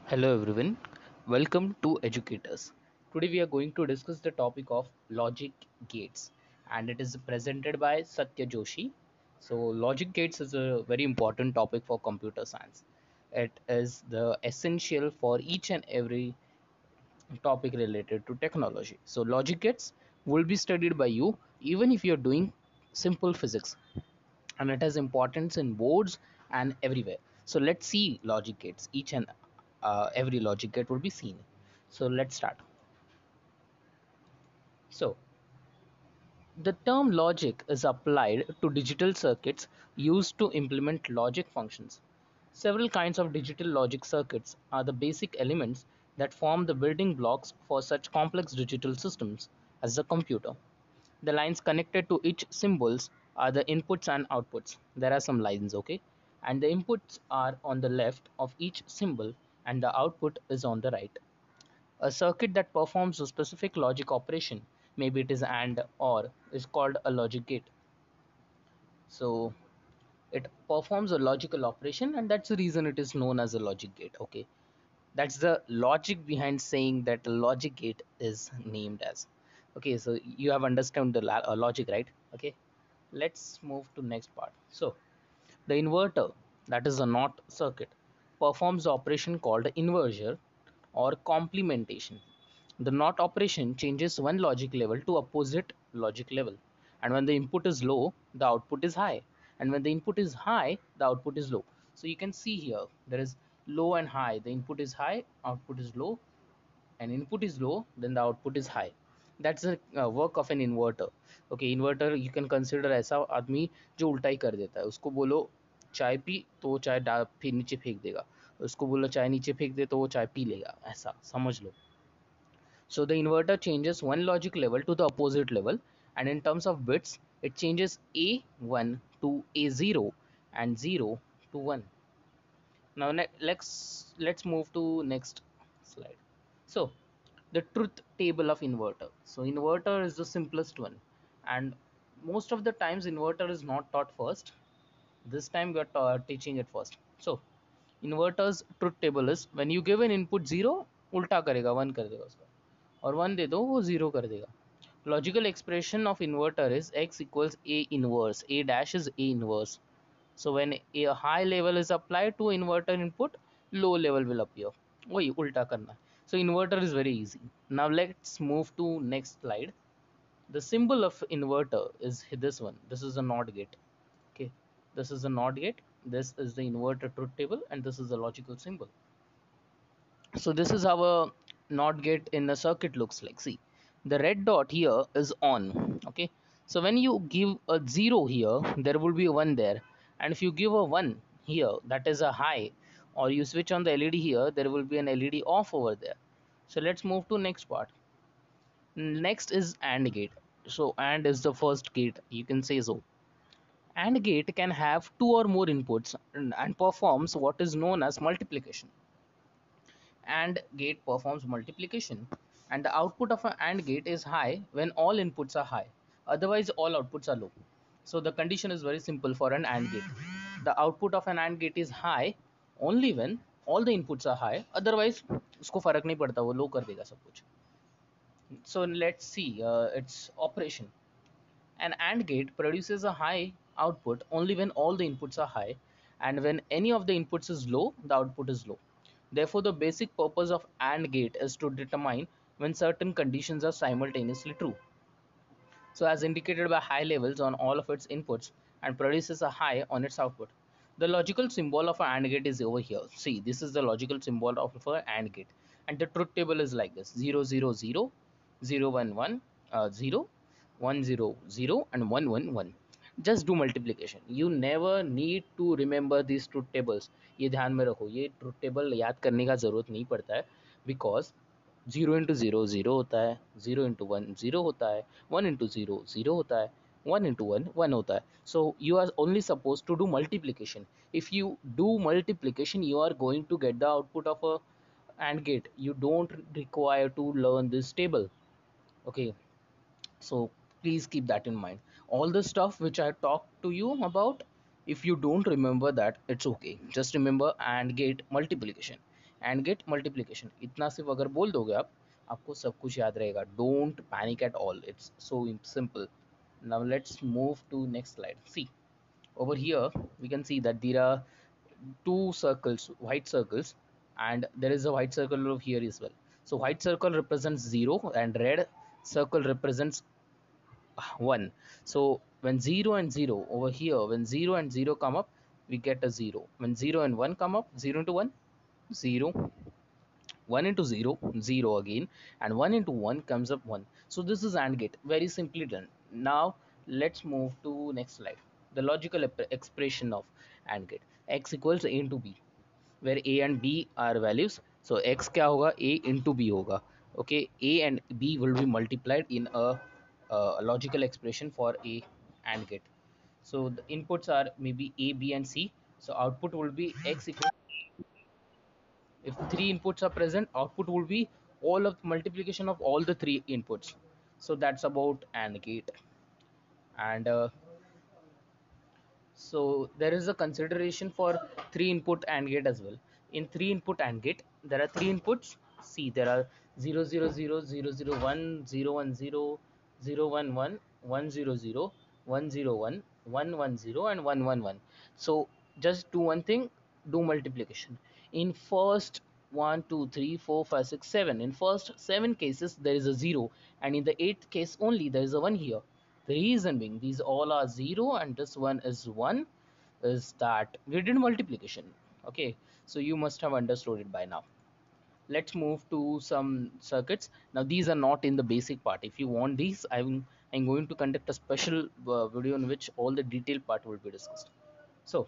Hello everyone, welcome to Educators. Today we are going to discuss the topic of logic gates and it is presented by Satya Joshi. So logic gates is a very important topic for computer science. It is the essential for each and every topic related to technology. So logic gates will be studied by you even if you're doing simple physics, and it has importance in boards and everywhere. So let's see logic gates. Each and every logic gate will be seen. So let's start. So the term logic is applied to digital circuits used to implement logic functions. Several kinds of digital logic circuits are the basic elements that form the building blocks for such complex digital systems as the computer. The lines connected to each symbols are the inputs and outputs. There are some lines, okay? And the inputs are on the left of each symbol and the output is on the right. A circuit that performs a specific logic operation, maybe it is AND or, is called a logic gate. So it performs a logical operation and that's the reason it is known as a logic gate, okay? That's the logic behind saying that a logic gate is named as. Okay, so you have understood the logic, right? Okay, let's move to next part. So the inverter, that is a NOT circuit, performs the operation called inversion or complementation. The NOT operation changes one logic level to opposite logic level, and when the input is low the output is high, and when the input is high the output is low. So you can see here there is low and high. The input is high, output is low, and input is low, then the output is high. That's the work of an inverter. Okay, inverter you can consider ऐसा आदमी जो उल्टा ही कर देता है. उसको बोलो चाय पी तो वो चाय फिर नीचे फेंक देगा. उसको बोलो चाय नीचे फेंक दे तो वो चाय पी लेगा. ऐसा समझ लो. So the inverter changes one logic level to the opposite level, and in terms of bits it changes A1 to A0 and 0 to 1. Now let's move to next slide. So the truth table of inverter. So inverter is the simplest one, and most of the times inverter is not taught first. This time we are teaching it first. So inverter's truth table is when you give an input 0, उल्टा करेगा 1 कर देगा उसका, और 1 दे दो वो 0 कर देगा. Logical expression of inverter is x equals a inverse. A dash is a inverse. So when a high level is applied to inverter input, low level will appear. वही उल्टा करना है. So inverter is very easy. Now let's move to next slide. The symbol of inverter is this one. This is a NOT gate. Okay, this is a NOT gate. This is the inverter truth table, and this is the logical symbol. So this is how a NOT gate in a circuit looks like. See, the red dot here is on. Okay, so when you give a 0 here, there will be a 1 there, and if you give a 1 here, that is a high, or you switch on the LED here, there will be an LED off over there. So let's move to next part. Next is AND gate. So AND is the first gate, you can say so. AND gate can have two or more inputs and performs what is known as multiplication. AND gate performs multiplication, and the output of an AND gate is high when all inputs are high, otherwise all outputs are low. So the condition is very simple for an AND gate. The output of an AND gate is high only when all the inputs are high, otherwise उसको फर्क नहीं पड़ता, वो low कर देगा सब कुछ. So let's see its operation. An AND gate produces a high output only when all the inputs are high, and when any of the inputs is low, the output is low. Therefore, the basic purpose of AND gate is to determine when certain conditions are simultaneously true. So as indicated by high levels on all of its inputs and produces a high on its output. The logical symbol of an AND gate is over here. See, this is the logical symbol of an AND gate, and the truth table is like this: 0 0 0, 0 1 1, 0 1 0 0, and 1 1 1. Just do multiplication. You never need to remember these truth tables. ये ध्यान में रखो, ये truth table याद करने का जरूरत नहीं पड़ता है, because 0 इंटू ज़ीरो ज़ीरो होता है, 0 इंटू वन ज़ीरो होता है, 1 इंटू ज़ीरो ज़ीरो होता है, 1 इंटू वन वन होता है. So you are only suppose to do multiplication. If you do multiplication you are going to get the output of a AND gate. You don't require to learn this table. Okay, so please keep that in mind. All the stuff which I talked to you about, if you don't remember that, it's okay. Just remember AND gate multiplication. And gate multiplication, इतना सिर्फ अगर बोल दोगे आप, आपको सब कुछ याद रहेगा. Don't panic at all, it's so simple. Now let's move to next slide. See, over here we can see that there are two circles, white circles, and there is a white circle over here as well. So white circle represents 0 and red circle represents 1. So when 0 and 0 over here, when 0 and 0 come up, we get a 0. When 0 and 1 come up, 0 into 1, 0. 1 into 0, 0 again, and 1 into 1 comes up 1. So this is AND gate, very simply done. Now let's move to next slide. The logical expression of AND gate. X equals A into B, where A and B are values. So X क्या होगा, A into B होगा. Okay, A and B will be multiplied in a logical expression for A AND gate. So the inputs are maybe A, B, and C. So output will be X equals, if three inputs are present, output will be all of multiplication of all the three inputs. So that's about AND gate. And so there is a consideration for three input AND gate as well. In three input AND gate, there are three inputs. See, there are 0 0 0 0 0 1 0 1 0 0 1 1 1 0 0 1 0 1 1 1 0 and 1 1 1. So just do one thing, do multiplication. In first 1 2 3 4 5 6 7, in first 7 cases there is a 0, and in the 8th case only there is a 1 here. The reason being these all are 0 and this one is 1 is that we did multiplication. Okay, so you must have understood it by now. Let's move to some circuits. Now these are not in the basic part. If you want these, I'm going to conduct a special video in which all the detailed part will be discussed. So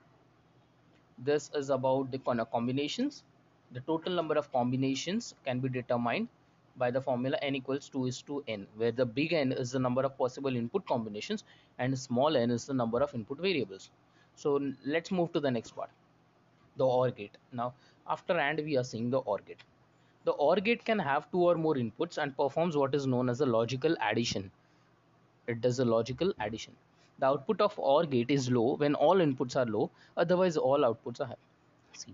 this is about the combinations. The total number of combinations can be determined by the formula n equals 2 is to n, where the big N is the number of possible input combinations and small n is the number of input variables. So let's move to the next part, the OR gate. Now after AND we are seeing the OR gate. The OR gate can have two or more inputs and performs what is known as a logical addition. It does a logical addition. The output of OR gate is low when all inputs are low, otherwise all outputs are high. See,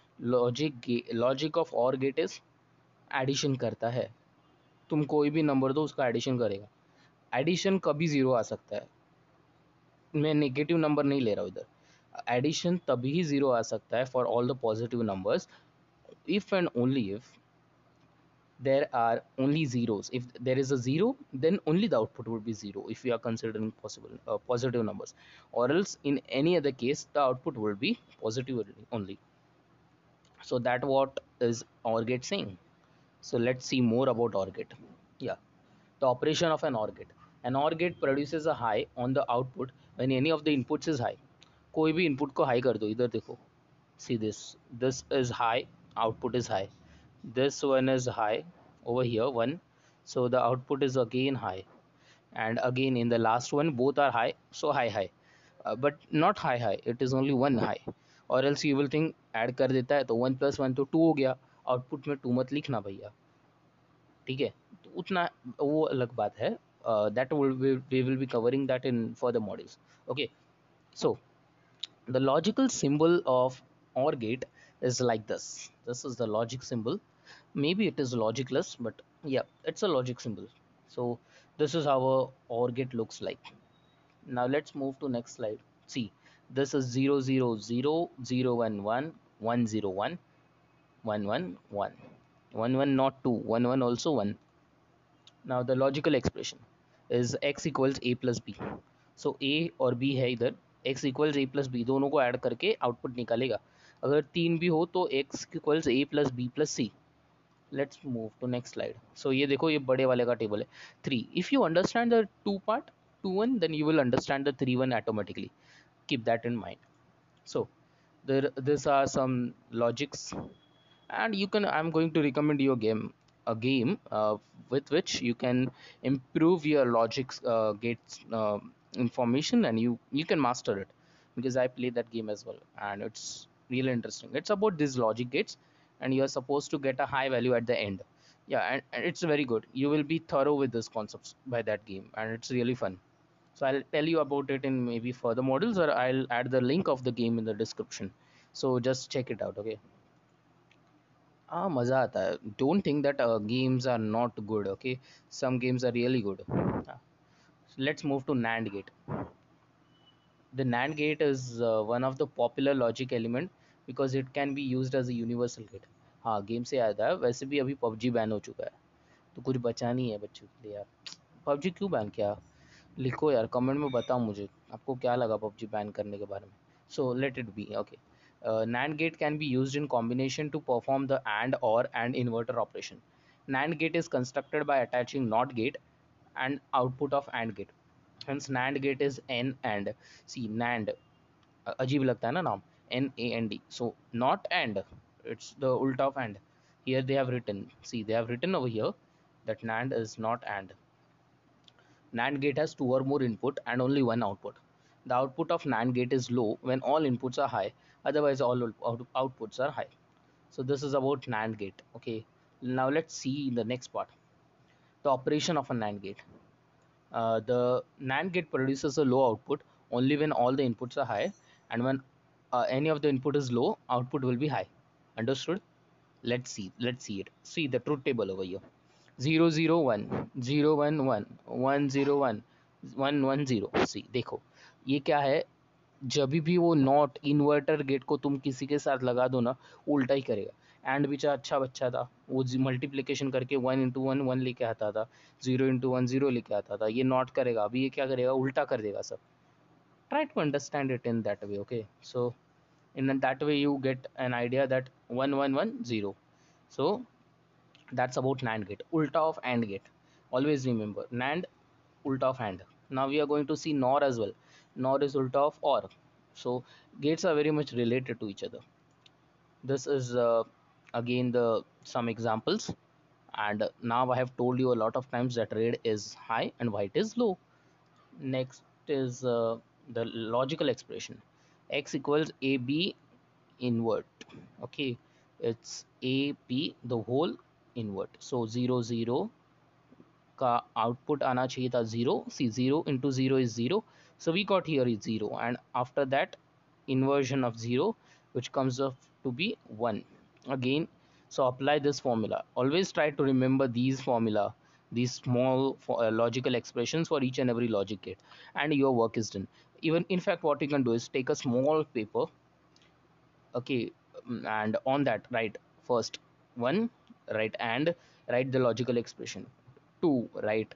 logic of OR gate is addition करता है. तुम कोई भी number दो उसका addition करेगा. Addition कभी zero आ सकता है, मैं नेगेटिव नंबर नहीं ले रहा हूँ इधर. एडिशन तभी ही जीरो आ सकता है for all the positive numbers if and only if there are only zeros. If there is a zero, then only the output would be zero if we are considering possible positive numbers, or else in any other case the output will be positive only. So that what is OR gate saying. So let's see more about OR gate. Yeah, the operation of an OR gate. An OR gate produces a high on the output when any of the inputs is high. कोई भी input को high कर दो, इधर देखो. See this is high, output is high. This one is high over here 1, so the output is again high, and again in the last one both are high, so high high. But not high high, it is only one high, or else you will think add कर देता है तो 1 + 1 तो 2 हो गया. Output में 2 मत लिखना भैया, ठीक है, तो उतना वो अलग बात है. That we will be covering that in further modules. Okay, so the logical symbol of OR gate is like this. This is the logic symbol. Maybe it is logicless, but yeah, it's a logic symbol. So this is how a OR gate looks like. Now let's move to next slide. See, this is 0 0 0 0 1 1 1 0 1 1 1 1 1 1, not 2, 1 1 also 1. Now the logical expression is x equals a plus b. So a और b है इधर, x equals a plus b दोनों को add करके output निकालेगा. अगर तीन भी हो तो x equals a plus b plus c. Let's move to next slide. So ये देखो, ये बड़े वाले का टेबल है 3. If you understand the 2 part 2 1, then you will understand the 3 1 automatically. Keep that in mind. So these are some logics, and you can, I'm going to recommend you a game with which you can improve your logic gates information, and you can master it, because I played that game as well and it's really interesting. It's about these logic gates, and you are supposed to get a high value at the end. Yeah, and it's very good. You will be thorough with these concepts by that game, and it's really fun. So I'll tell you about it in maybe further modules, or I'll add the link of the game in the description, so just check it out. Okay, हाँ मज़ा आता है. Don't think that games are not good. Okay, some games are really good. So let's move to NAND gate. The NAND gate is one of the popular logic element because it can be used as a universal gate. हाँ game से याद आया, वैसे भी अभी PUBG ban हो चुका है तो कुछ बचा नहीं है बच्चों के लिए यार. पबजी क्यों बैन किया? लिखो यार कमेंट में, बताओ मुझे आपको क्या लगा पबजी बैन करने के बारे में. So let it be. Okay, NAND gate can be used in combination to perform the AND or and inverter operation. NAND gate is constructed by attaching NOT gate and output of AND gate. Hence NAND gate is N and. See NAND, अजीब लगता है ना नाम, NAND. So not AND, it's the ulta of AND. Here they have written, see they have written over here that NAND is not AND. NAND gate has two or more input and only one output. The output of NAND gate is low when all inputs are high, otherwise all outputs are high. So this is about NAND gate. Okay, now let's see the next part, the operation of a NAND gate. The NAND gate produces a low output only when all the inputs are high, and when any of the input is low, output will be high. Understood? Let's see it. See the truth table over here. 0 0 1 0 1 1 1 0 1 1 1 0. सी देखो ये क्या है, जब भी वो not inverter gate को तुम किसी के साथ लगा दो ना, उल्टा ही करेगा. एंड बेचा अच्छा बच्चा था, वो मल्टीप्लिकेशन करके 1 × 1 1 लेके आता था, 0 × 1 0 लेके आता था. ये नॉट करेगा, अभी ये क्या करेगा, उल्टा कर देगा सब. Try to understand it in that way. Okay, so in that way you get an idea that 1 1 1 0. So that's about NAND gate, ulta of AND gate. Always remember NAND, ulta of AND. Now we are going to see NOR as well. NOR is ulta of OR. So gates are very much related to each other. This is again the some examples, and now I have told you a lot of times that red is high and white is low. Next is the logical expression, x equals AB invert. Okay, it's AB the whole invert. So 0 0 का output आना चाहिए था 0. सी 0 × 0 is 0, so we got here is 0, and after that inversion of 0 which comes up to be 1 again. So apply this formula. Always try to remember these formula, these small logical expressions for each and every logic gate, and your work is done. Even in fact what you can do is take a small paper. Okay, and on that write first 1, write and, write the logical expression. 2, write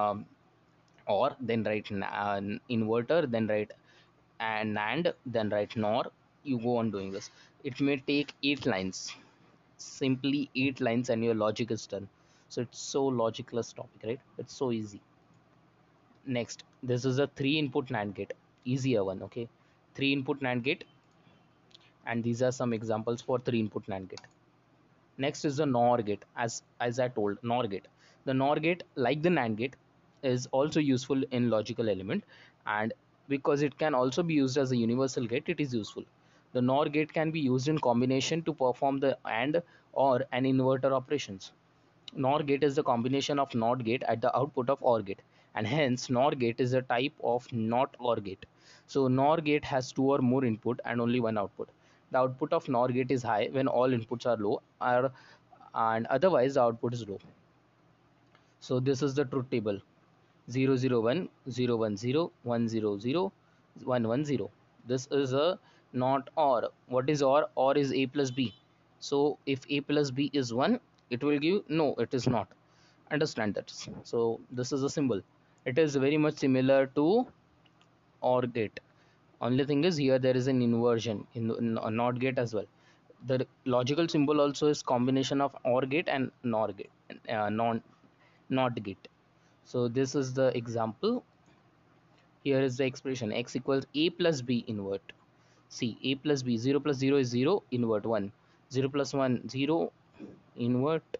or, then write inverter, then write and then write nor. You go on doing this. It may take 8 lines, simply 8 lines, and your logic is done. So it's so logicless topic, right? It's so easy. Next, this is a 3 input NAND gate, easier one. Okay, 3 input NAND gate, and these are some examples for 3 input NAND gate. Next is the NOR gate. As I told, NOR gate. The NOR gate, like the NAND gate, is also useful in logical element, and because it can also be used as a universal gate, it is useful. The NOR gate can be used in combination to perform the AND or an inverter operations. NOR gate is the combination of NOT gate at the output of OR gate, and hence NOR gate is a type of NOT OR gate. So NOR gate has 2 or more input and only one output. The output of NOR gate is high when all inputs are low, and otherwise the output is low. So this is the truth table: 0 0 1 0 1 0 1 0 0 1 1 0. This is a not OR. What is OR? OR is A plus B. So if A plus B is 1, it will give, no, it is not. Understand that. So this is a symbol. It is very much similar to OR gate. Only thing is here there is an inversion in a NOT gate as well. The logical symbol also is combination of OR gate and NOR gate, NOT gate. So this is the example. Here is the expression: x equals A plus B invert. See, A plus B, 0 plus 0 is 0, invert 1. 0 plus 1 0, invert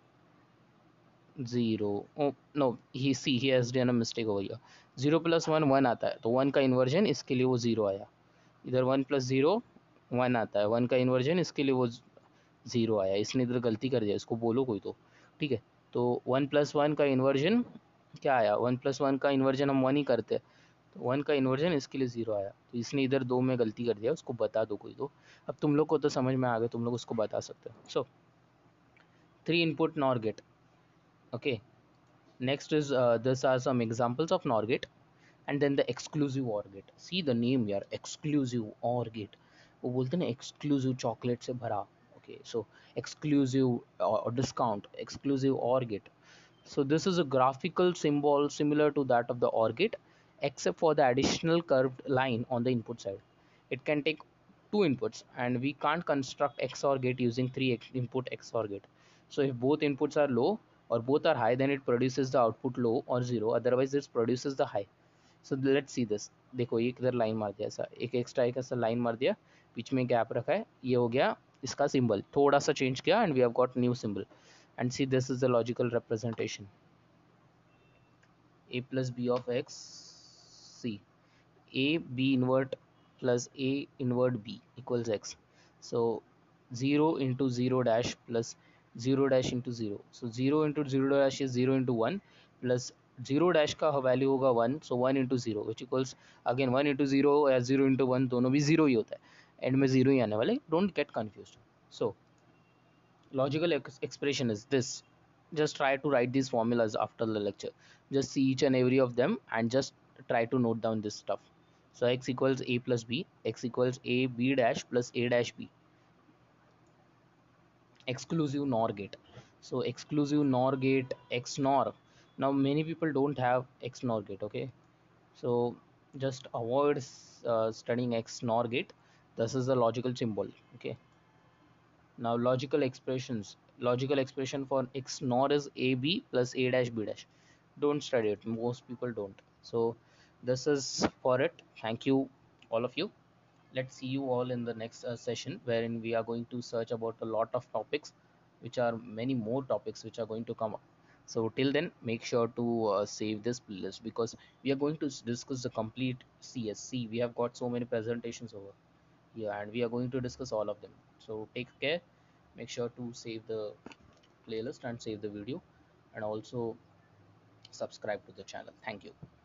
0. Oh no, he has done a mistake over here. 0 plus 1 1 आता है, तो 1 का inversion, इसके लिए वो 0 आया. इधर 1 plus 0 1 आता है, 1 का इन्वर्जन, इसके लिए वो 0 आया. इसने इधर गलती कर दिया, इसको बोलो कोई तो. ठीक है, तो 1 plus 1 का इन्वर्जन क्या आया, 1 plus 1 का इन्वर्जन हम 1 ही करते हैं, तो 1 का इन्वर्जन, इसके लिए 0 आया. तो इसने इधर 2 में गलती कर दिया, उसको बता दो कोई तो. अब तुम लोग को तो समझ में आ गया, तुम लोग उसको बता सकते हो. सो three input NOR gate. Okay, next is these are some examples of NOR gate. And then the exclusive OR gate. See the name यार, exclusive OR gate. वो बोलते हैं ना exclusive chocolate से भरा. Okay, so exclusive or discount, exclusive OR gate. So this is a graphical symbol similar to that of the OR gate, except for the additional curved line on the input side. It can take two inputs, and we can't construct XOR gate using three input XOR gate. So if both inputs are low or both are high, then it produces the output low or zero. Otherwise, it produces the high. So let's see this. देखो एक इधर line मार दिया, ऐसा एक extra एक ऐसा line मार दिया, बीच में गैप रखा है, ये हो गया इसका सिंबल, थोड़ा सा चेंज किया and we have got new symbol. And see this is the logical representation. A plus b of x, c, a b invert plus a invert b equals x. So 0 into 0 dash plus 0 dash into 0. So 0 into 0 dash is 0 into 1 plus 0 dash का value होगा 1, so 1 into 0 which equals again 1 into 0 या 0 into 1 दोनों भी 0 ही होता है, and में 0 ही आने वाले. Don't get confused. So logical expression is this. Just try to write these formulas after the lecture. Just see each and every of them and just try to note down this stuff. So x equals a plus b, x equals a b dash plus a dash b. Exclusive NOR gate. So exclusive NOR gate, XNOR. Now many people don't have XNOR gate. Okay, so just avoid studying XNOR gate. This is the logical symbol. Okay, now logical expressions. Logical expression for XNOR is AB plus A dash B dash. Don't study it. Most people don't. So this is for it. Thank you, all of you. Let's see you all in the next session, wherein we are going to search about a lot of topics, which are many more topics which are going to come up. So till then, make sure to save this playlist, because we are going to discuss the complete CSC. We have got so many presentations over here, and we are going to discuss all of them. So take care. Make sure to save the playlist and save the video, and also subscribe to the channel. Thank you.